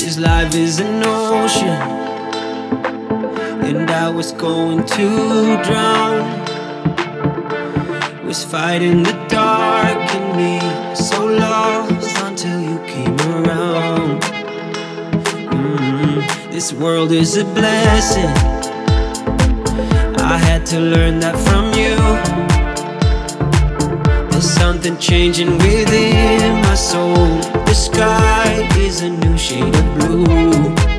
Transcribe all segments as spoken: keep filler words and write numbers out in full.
This life is an ocean, and I was going to drown. Was fighting the dark in me, so lost until you came around. mm, This world is a blessing, I had to learn that from you. There's something changing within my soul. The sky is a new shade of blue,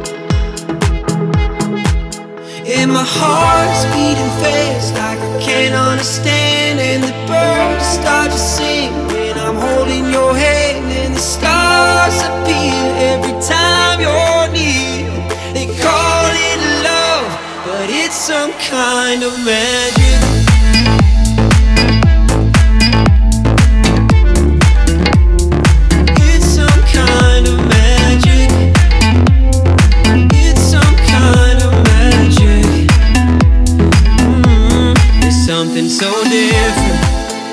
and my heart's beating fast like I can't understand. And the birds start to sing when I'm holding your hand, and the stars appear every time you're near. They call it love, but it's some kind of magic. Something so different,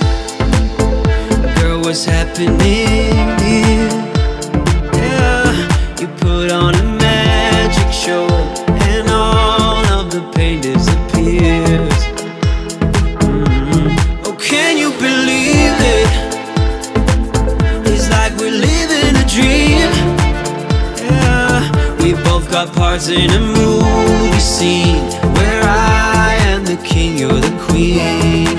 girl, what's happening here? Yeah, you put on a magic show, and all of the pain disappears. mm. Oh, can you believe it? It's like we're living a dream. Yeah, we both got parts in a movie scene where I am the king, you're the queen.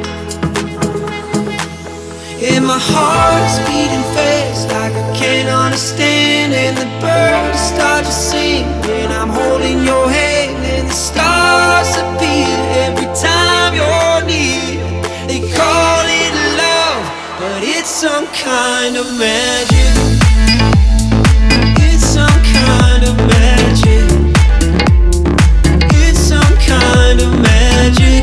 And my heart's beating fast like I can't understand. And the birds start to sing when I'm holding your hand, and the stars appear every time you're near. They call it love, but it's some kind of magic. It's some kind of magic. It's some kind of magic.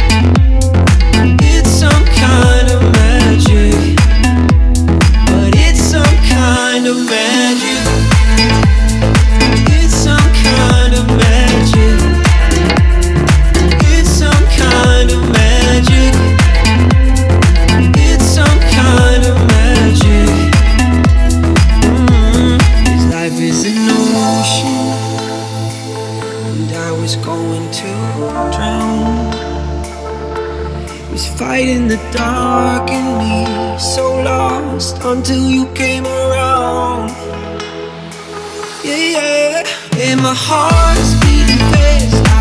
It's some kind of magic, but it's some kind of magic. It's some kind of magic. It's some kind of magic. It's some kind of magic. mm. This life is an ocean, and I was going to drown. Was fighting the dark in me, so lost until you came around. Yeah, yeah. And my heart's beating fast.